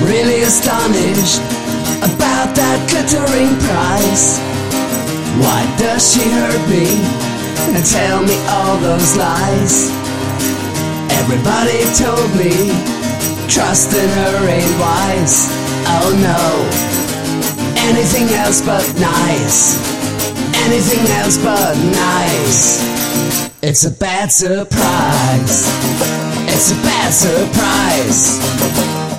really astonished about that glittering prize. Why does she hurt me and tell me all those lies? Everybody told me trusting her ain't wise. Oh no, anything else but nice. Anything else but nice. It's a bad surprise. It's a bad surprise.